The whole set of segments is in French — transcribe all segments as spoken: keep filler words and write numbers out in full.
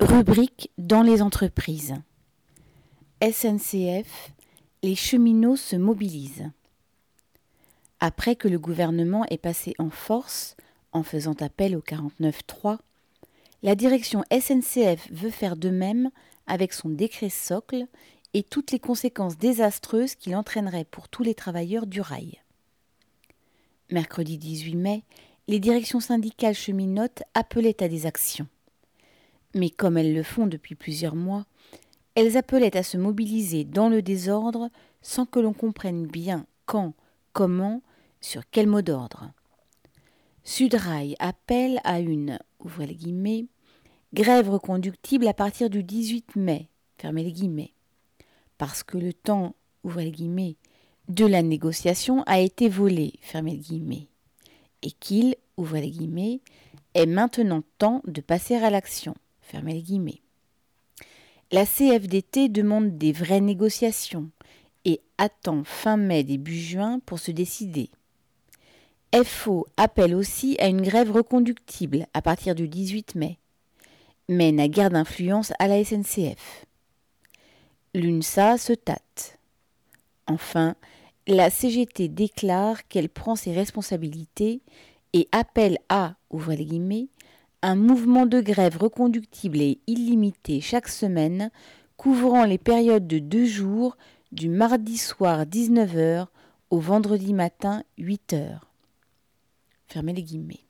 Rubrique dans les entreprises. S N C F, les cheminots se mobilisent. Après que le gouvernement est passé en force en faisant appel au quarante-neuf trois, la direction S N C F veut faire de même avec son décret socle et toutes les conséquences désastreuses qu'il entraînerait pour tous les travailleurs du rail. Mercredi dix-huit mai, les directions syndicales cheminotes appelaient à des actions. Mais comme elles le font depuis plusieurs mois, elles appelaient à se mobiliser dans le désordre sans que l'on comprenne bien quand, comment, sur quel mot d'ordre. Sudrail appelle à une, ouvrez les guillemets, grève reconductible à partir du dix-huit mai, fermez les guillemets, parce que le temps, ouvrez les guillemets, de la négociation a été volé, fermez les guillemets, et qu'il, ouvrez les guillemets, est maintenant temps de passer à l'action, fermez les guillemets. La C F D T demande des vraies négociations et attend fin mai début juin pour se décider. F O appelle aussi à une grève reconductible à partir du dix-huit mai, mais n'a guère d'influence à la S N C F. L'UNSA se tâte. Enfin, la C G T déclare qu'elle prend ses responsabilités et appelle à, ouvrez les guillemets, un mouvement de grève reconductible et illimité chaque semaine, couvrant les périodes de deux jours, du mardi soir dix-neuf heures au vendredi matin huit heures. Fermez les guillemets.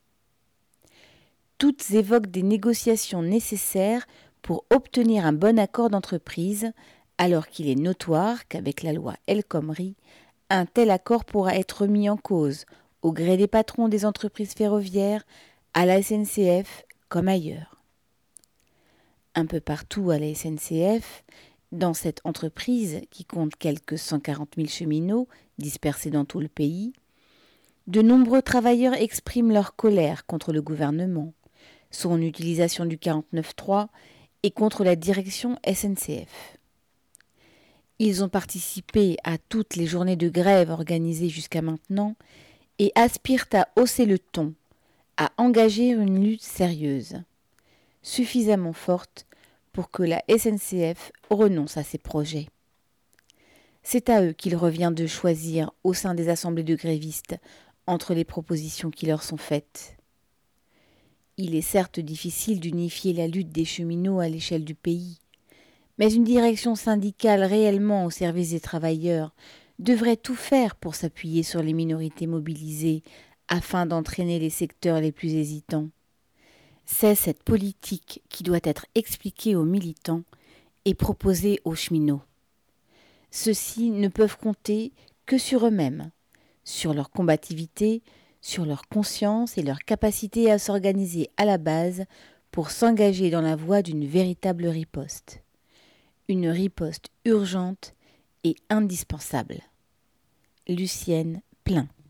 Toutes évoquent des négociations nécessaires pour obtenir un bon accord d'entreprise, alors qu'il est notoire qu'avec la loi El Khomri, un tel accord pourra être mis en cause au gré des patrons des entreprises ferroviaires, à la S N C F comme ailleurs. Un peu partout à la S N C F, dans cette entreprise qui compte quelques cent quarante mille cheminots dispersés dans tout le pays, de nombreux travailleurs expriment leur colère contre le gouvernement, son utilisation du quarante-neuf trois et contre la direction S N C F. Ils ont participé à toutes les journées de grève organisées jusqu'à maintenant et aspirent à hausser le ton, à engager une lutte sérieuse, suffisamment forte pour que la S N C F renonce à ses projets. C'est à eux qu'il revient de choisir au sein des assemblées de grévistes entre les propositions qui leur sont faites. Il est certes difficile d'unifier la lutte des cheminots à l'échelle du pays, mais une direction syndicale réellement au service des travailleurs devrait tout faire pour s'appuyer sur les minorités mobilisées afin d'entraîner les secteurs les plus hésitants. C'est cette politique qui doit être expliquée aux militants et proposée aux cheminots. Ceux-ci ne peuvent compter que sur eux-mêmes, sur leur combativité, sur leur conscience et leur capacité à s'organiser à la base pour s'engager dans la voie d'une véritable riposte. Une riposte urgente et indispensable. Lucienne Plein.